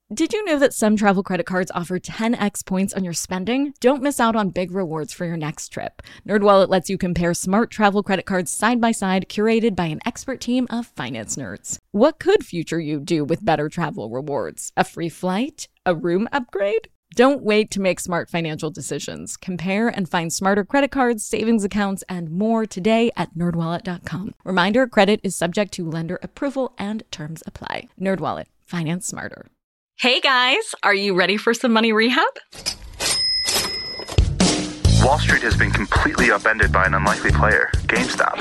Did you know that some travel credit cards offer 10x points on your spending? Don't miss out on big rewards for your next trip. NerdWallet lets you compare smart travel credit cards side by side, curated by an expert team of finance nerds. What could future you do with better travel rewards? A free flight? A room upgrade? Don't wait to make smart financial decisions. Compare and find smarter credit cards, savings accounts, and more today at nerdwallet.com. Reminder, credit is subject to lender approval and terms apply. NerdWallet. Finance smarter. Hey guys, are you ready for some money rehab? Wall Street has been completely upended by an unlikely player, GameStop.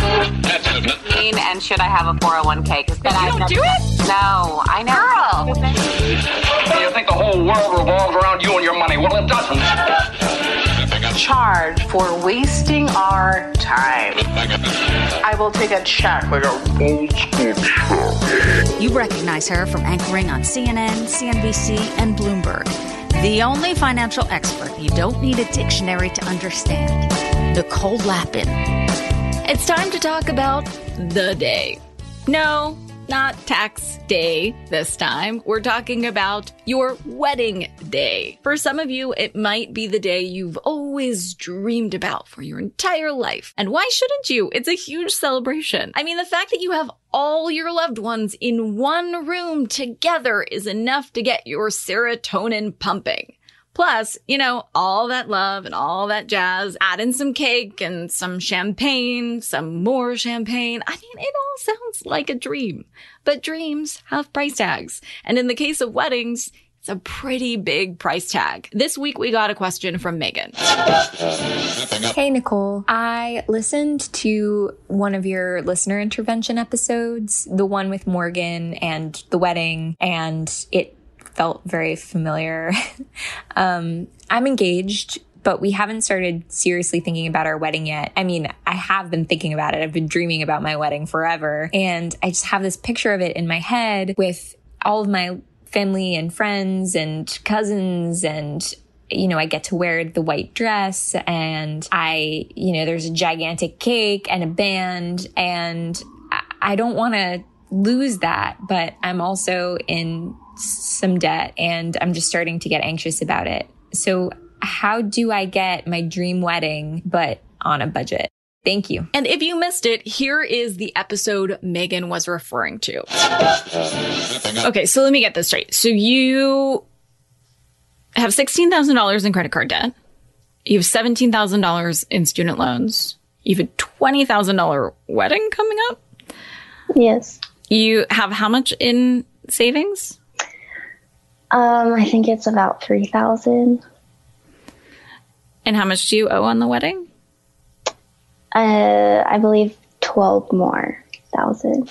And should I have a 401k? You don't do it? No, I know. Girl! You think the whole world revolves around you and your money? Well, it doesn't. Charge for wasting our time. I will take a check like a old school check. You recognize her from anchoring on CNN, CNBC, and Bloomberg. The only financial expert you don't need a dictionary to understand. Nicole Lapin. It's time to talk about the day. No, not tax day this time. We're talking about your wedding day. For some of you, it might be the day you've always dreamed about for your entire life. And why shouldn't you? It's a huge celebration. I mean, the fact that you have all your loved ones in one room together is enough to get your serotonin pumping. Plus, you know, all that love and all that jazz, add in some cake and some champagne, some more champagne. I mean, it all sounds like a dream. But dreams have price tags. And in the case of weddings, it's a pretty big price tag. This week, we got a question from Megan. Hey, Nicole. I listened to one of your listener intervention episodes, the one with Morgan and the wedding, and it felt very familiar. I'm engaged, but we haven't started seriously thinking about our wedding yet. I mean, I have been thinking about it. I've been dreaming about my wedding forever. And I just have this picture of it in my head with all of my family and friends and cousins, and you know, I get to wear the white dress, and there's a gigantic cake and a band, and I don't want to lose that, but I'm also in some debt and I'm just starting to get anxious about it. So how do I get my dream wedding, but on a budget? Thank you. And if you missed it, here is the episode Megan was referring to. Okay, so let me get this straight. So you have $16,000 in credit card debt. You have $17,000 in student loans. You have a $20,000 wedding coming up. Yes. You have how much in savings? I think it's about $3,000. And how much do you owe on the wedding? I believe 12 more thousand.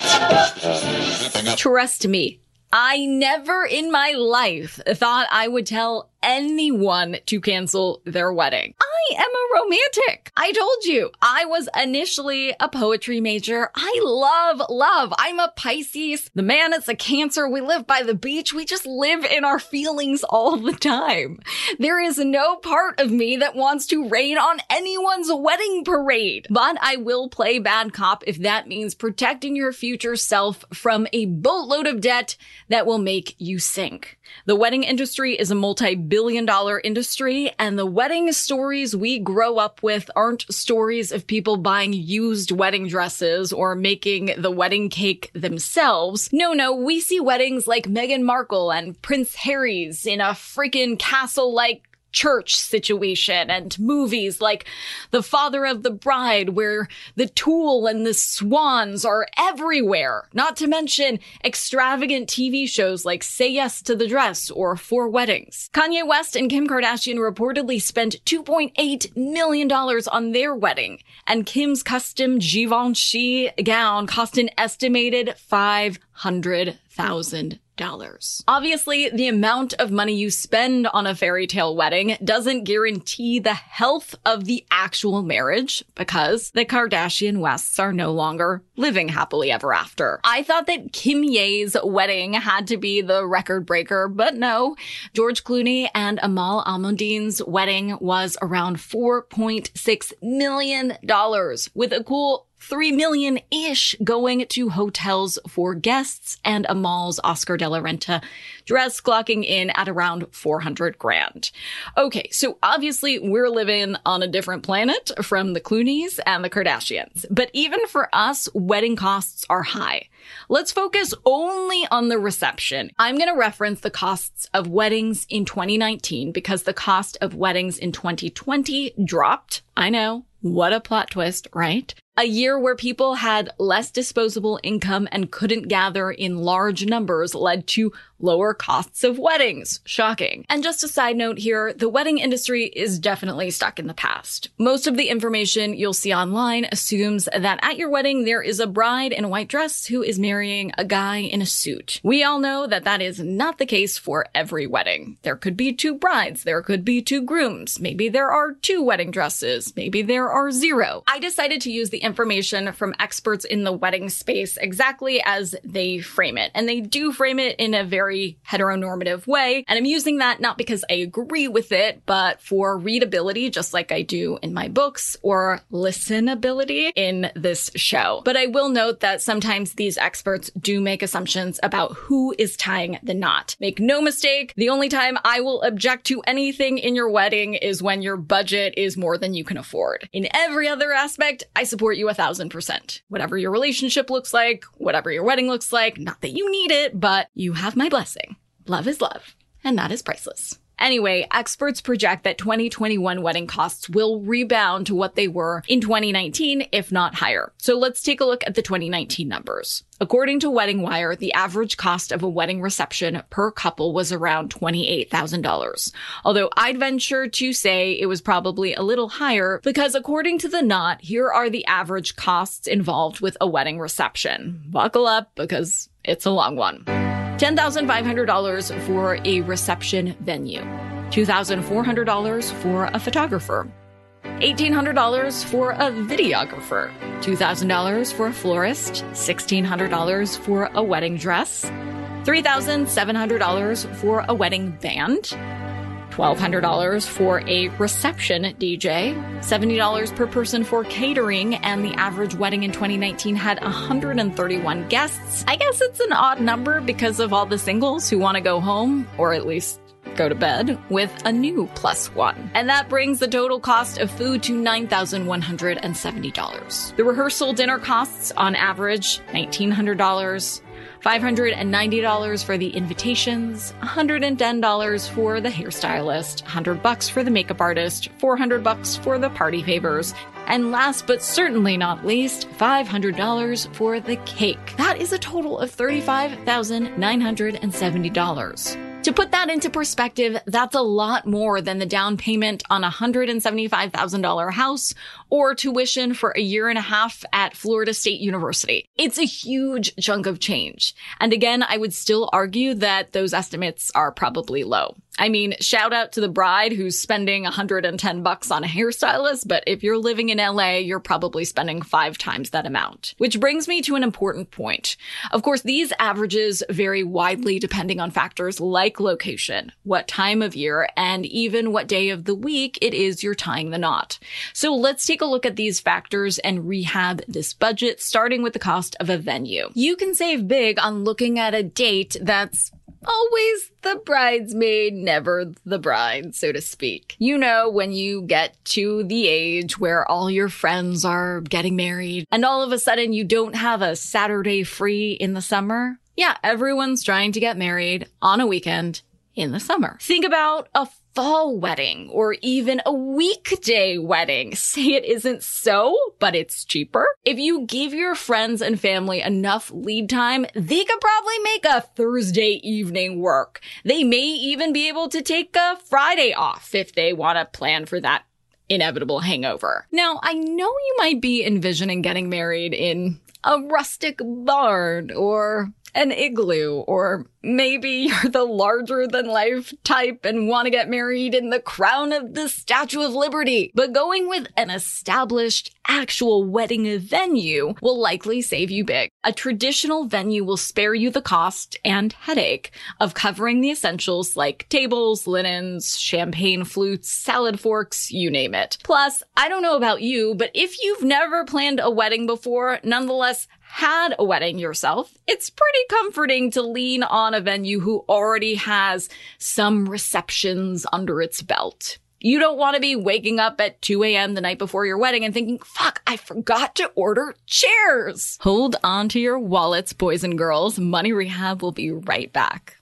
Trust me, I never in my life thought I would tell anyone to cancel their wedding. I am a romantic. I told you, I was initially a poetry major. I love. I'm a Pisces. The man is a Cancer. We live by the beach. We just live in our feelings all the time. There is no part of me that wants to rain on anyone's wedding parade. But I will play bad cop if that means protecting your future self from a boatload of debt that will make you sink. The wedding industry is a multi-billion-dollar industry, and the wedding stories we grow up with aren't stories of people buying used wedding dresses or making the wedding cake themselves. No, we see weddings like Meghan Markle and Prince Harry's in a freaking castle-like church situation, and movies like The Father of the Bride, where the tulle and the swans are everywhere. Not to mention extravagant TV shows like Say Yes to the Dress or Four Weddings. Kanye West and Kim Kardashian reportedly spent $2.8 million on their wedding, and Kim's custom Givenchy gown cost an estimated $500,000. Obviously, the amount of money you spend on a fairy tale wedding doesn't guarantee the health of the actual marriage, because the Kardashian Wests are no longer living happily ever after. I thought that Kim Ye's wedding had to be the record breaker, but no. George Clooney and Amal Almuddin's wedding was around $4.6 million, with a cool $3 million-ish going to hotels for guests and Amal's Oscar de la Renta dress clocking in at around $400,000. Okay, so obviously we're living on a different planet from the Clooneys and the Kardashians. But even for us, wedding costs are high. Let's focus only on the reception. I'm going to reference the costs of weddings in 2019 because the cost of weddings in 2020 dropped. I know. What a plot twist, right? A year where people had less disposable income and couldn't gather in large numbers led to lower costs of weddings. Shocking. And just a side note here, the wedding industry is definitely stuck in the past. Most of the information you'll see online assumes that at your wedding there is a bride in a white dress who is marrying a guy in a suit. We all know that that is not the case for every wedding. There could be 2 brides, there could be 2 grooms, maybe there are 2 wedding dresses, maybe there are 0. I decided to use the information from experts in the wedding space exactly as they frame it. And they do frame it in a very heteronormative way. And I'm using that not because I agree with it, but for readability, just like I do in my books, or listenability in this show. But I will note that sometimes these experts do make assumptions about who is tying the knot. Make no mistake, the only time I will object to anything in your wedding is when your budget is more than you can afford. In every other aspect, I support you 1,000%. Whatever your relationship looks like, whatever your wedding looks like, not that you need it, but you have my blessing. Love is love, and that is priceless. Anyway, experts project that 2021 wedding costs will rebound to what they were in 2019, if not higher. So let's take a look at the 2019 numbers. According to Wedding Wire, the average cost of a wedding reception per couple was around $28,000. Although I'd venture to say it was probably a little higher because according to The Knot, here are the average costs involved with a wedding reception. Buckle up because it's a long one. $10,500 for a reception venue, $2,400 for a photographer, $1,800 for a videographer, $2,000 for a florist, $1,600 for a wedding dress, $3,700 for a wedding band, $1,200 for a reception DJ, $70 per person for catering, and the average wedding in 2019 had 131 guests. I guess it's an odd number because of all the singles who want to go home, or at least go to bed, with a new +1. And that brings the total cost of food to $9,170. The rehearsal dinner costs, on average, $1,900. $590 for the invitations, $110 for the hairstylist, $100 for the makeup artist, $400 for the party favors, and last but certainly not least, $500 for the cake. That is a total of $35,970. To put that into perspective, that's a lot more than the down payment on a $175,000 house or tuition for a year and a half at Florida State University. It's a huge chunk of change. And again, I would still argue that those estimates are probably low. I mean, shout out to the bride who's spending $110 on a hairstylist, but if you're living in LA, you're probably spending 5 times that amount. Which brings me to an important point. Of course, these averages vary widely depending on factors like location, what time of year, and even what day of the week it is you're tying the knot. So let's take a look at these factors and rehab this budget, starting with the cost of a venue. You can save big on looking at a date that's always the bridesmaid, never the bride, so to speak. You know, when you get to the age where all your friends are getting married and all of a sudden you don't have a Saturday free in the summer. Yeah, everyone's trying to get married on a weekend in the summer. Think about a fall wedding or even a weekday wedding. Say it isn't so, but it's cheaper. If you give your friends and family enough lead time, they could probably make a Thursday evening work. They may even be able to take a Friday off if they want to plan for that inevitable hangover. Now, I know you might be envisioning getting married in a rustic barn or an igloo, or maybe you're the larger-than-life type and want to get married in the crown of the Statue of Liberty. But going with an established, actual wedding venue will likely save you big. A traditional venue will spare you the cost and headache of covering the essentials like tables, linens, champagne flutes, salad forks, you name it. Plus, I don't know about you, but if you've never planned a wedding before, nonetheless had a wedding yourself, it's pretty comforting to lean on a venue who already has some receptions under its belt. You don't want to be waking up at 2 a.m. the night before your wedding and thinking, fuck, I forgot to order chairs. Hold on to your wallets, boys and girls. Money Rehab will be right back.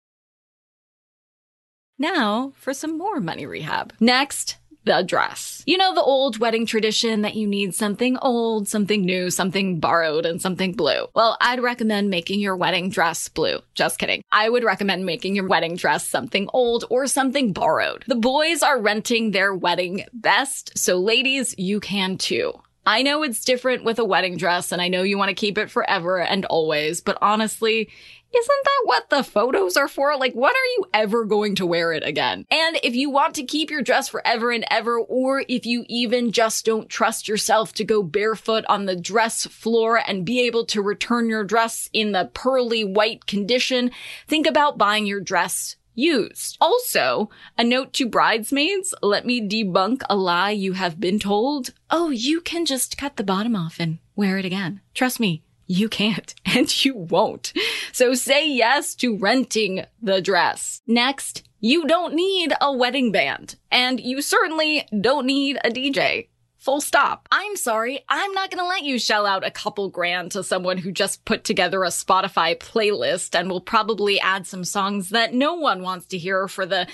Now for some more Money Rehab. Next, the dress. You know the old wedding tradition that you need something old, something new, something borrowed, and something blue. Well, I'd recommend making your wedding dress blue. Just kidding. I would recommend making your wedding dress something old or something borrowed. The boys are renting their wedding best, so ladies, you can too. I know it's different with a wedding dress, and I know you want to keep it forever and always, but honestly, isn't that what the photos are for? Like, when are you ever going to wear it again? And if you want to keep your dress forever and ever, or if you even just don't trust yourself to go barefoot on the dress floor and be able to return your dress in the pearly white condition, think about buying your dress used. Also, a note to bridesmaids, let me debunk a lie you have been told. Oh, you can just cut the bottom off and wear it again. Trust me. You can't, and you won't. So say yes to renting the dress. Next, you don't need a wedding band, and you certainly don't need a DJ. Full stop. I'm sorry, I'm not gonna let you shell out a couple grand to someone who just put together a Spotify playlist and will probably add some songs that no one wants to hear for the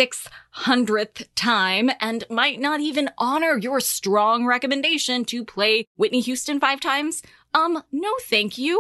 600th time and might not even honor your strong recommendation to play Whitney Houston 5 times. No thank you.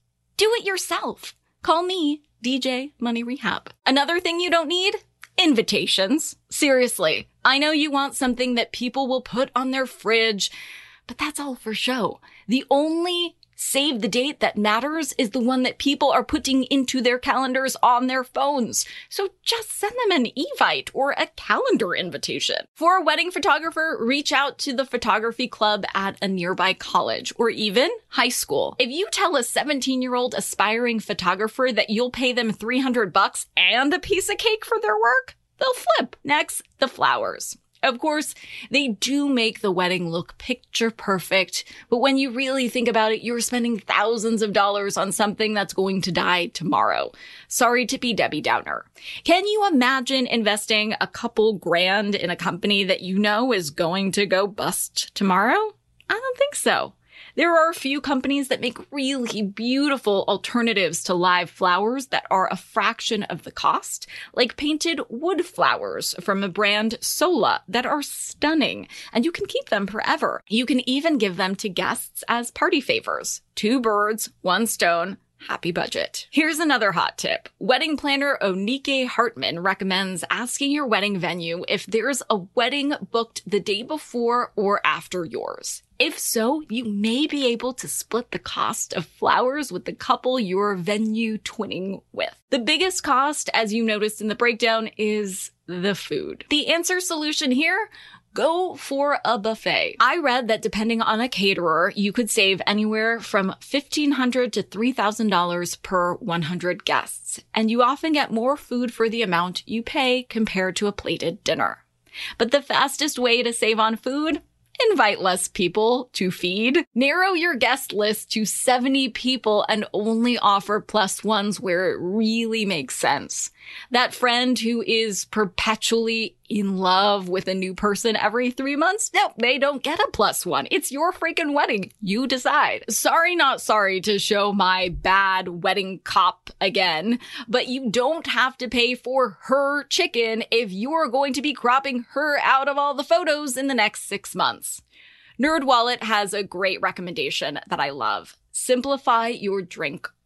Do it yourself. Call me, DJ Money Rehab. Another thing you don't need? Invitations. Seriously, I know you want something that people will put on their fridge, but that's all for show. The only save the date that matters is the one that people are putting into their calendars on their phones. So just send them an Evite or a calendar invitation. For a wedding photographer, reach out to the photography club at a nearby college or even high school. If you tell a 17-year-old aspiring photographer that you'll pay them $300 and a piece of cake for their work, they'll flip. Next, the flowers. Of course, they do make the wedding look picture perfect, but when you really think about it, you're spending thousands of dollars on something that's going to die tomorrow. Sorry to be Debbie Downer. Can you imagine investing a couple grand in a company that you know is going to go bust tomorrow? I don't think so. There are a few companies that make really beautiful alternatives to live flowers that are a fraction of the cost, like painted wood flowers from a brand Sola that are stunning, and you can keep them forever. You can even give them to guests as party favors. 2 birds, 1 stone. Happy budget. Here's another hot tip. Wedding planner Onike Hartman recommends asking your wedding venue if there's a wedding booked the day before or after yours. If so, you may be able to split the cost of flowers with the couple you're venue twinning with. The biggest cost, as you noticed in the breakdown, is the food. The answer solution here? Go for a buffet. I read that depending on a caterer, you could save anywhere from $1,500 to $3,000 per 100 guests, and you often get more food for the amount you pay compared to a plated dinner. But the fastest way to save on food? Invite less people to feed. Narrow your guest list to 70 people and only offer +1s where it really makes sense. That friend who is perpetually in love with a new person every 3 months? No, they don't get a +1. It's your freaking wedding. You decide. Sorry, not sorry to show my bad wedding cop again, but you don't have to pay for her chicken if you're going to be cropping her out of all the photos in the next 6 months. NerdWallet has a great recommendation that I love. Simplify your drink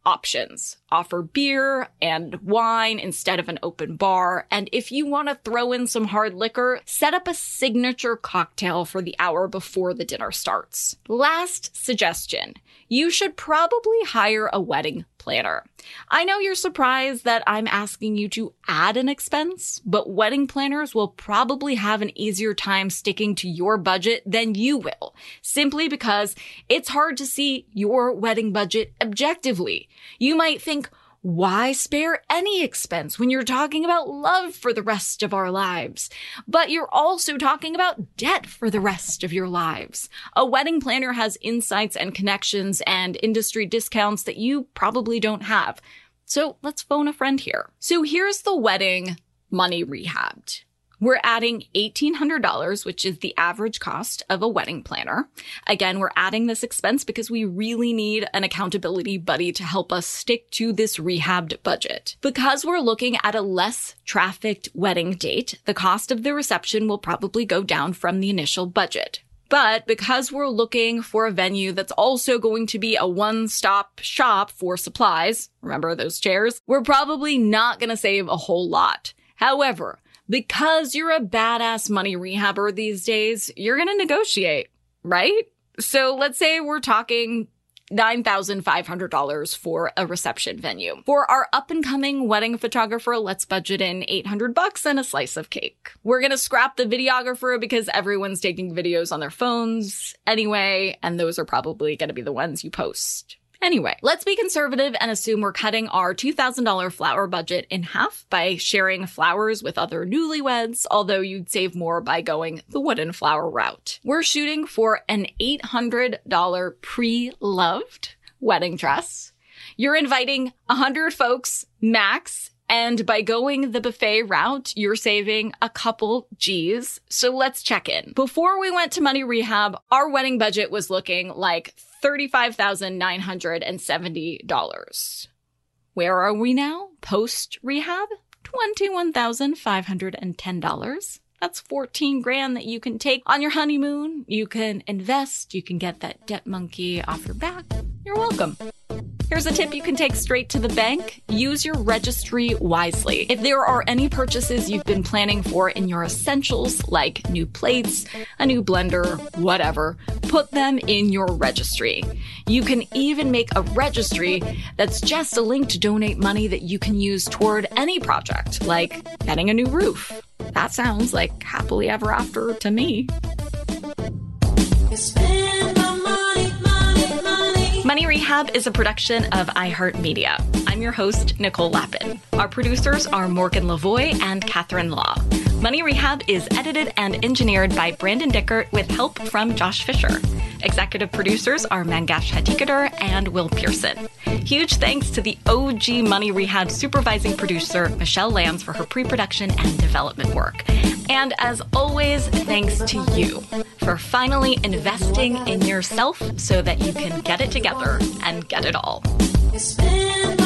options. Offer beer and wine instead of an open bar. And if you want to throw in some hard liquor, set up a signature cocktail for the hour before the dinner starts. Last suggestion. You should probably hire a wedding planner. I know you're surprised that I'm asking you to add an expense, but wedding planners will probably have an easier time sticking to your budget than you will, simply because it's hard to see your wedding budget objectively. You might think, why spare any expense when you're talking about love for the rest of our lives? But you're also talking about debt for the rest of your lives. A wedding planner has insights and connections and industry discounts that you probably don't have. So let's phone a friend here. So here's the wedding money rehabbed. We're adding $1,800, which is the average cost of a wedding planner. Again, we're adding this expense because we really need an accountability buddy to help us stick to this rehabbed budget. Because we're looking at a less trafficked wedding date, the cost of the reception will probably go down from the initial budget. But because we're looking for a venue that's also going to be a one-stop shop for supplies, remember those chairs, we're probably not going to save a whole lot. However, because you're a badass money rehabber these days, you're going to negotiate, right? So let's say we're talking $9,500 for a reception venue. For our up-and-coming wedding photographer, let's budget in $800 and a slice of cake. We're going to scrap the videographer because everyone's taking videos on their phones anyway, and those are probably going to be the ones you post. Anyway, let's be conservative and assume we're cutting our $2,000 flower budget in half by sharing flowers with other newlyweds, although you'd save more by going the wooden flower route. We're shooting for an $800 pre-loved wedding dress. You're inviting 100 folks max, and by going the buffet route, you're saving a couple G's. So let's check in. Before we went to money rehab, our wedding budget was looking like $35,970. Where are we now? Post-rehab? $21,510. That's $14,000 that you can take on your honeymoon. You can invest. You can get that debt monkey off your back. You're welcome. Here's a tip you can take straight to the bank. Use your registry wisely. If there are any purchases you've been planning for in your essentials, like new plates, a new blender, whatever, put them in your registry. You can even make a registry that's just a link to donate money that you can use toward any project, like getting a new roof. That sounds like happily ever after to me. Money Rehab is a production of iHeartMedia. I'm your host, Nicole Lappin. Our producers are Morgan Lavoie and Catherine Law. Money Rehab is edited and engineered by Brandon Dickert with help from Josh Fisher. Executive producers are Mangesh Hattikudur and Will Pearson. Huge thanks to the OG Money Rehab supervising producer, Michelle Lambs, for her pre-production and development work. And as always, thanks to you for finally investing in yourself so that you can get it together and get it all.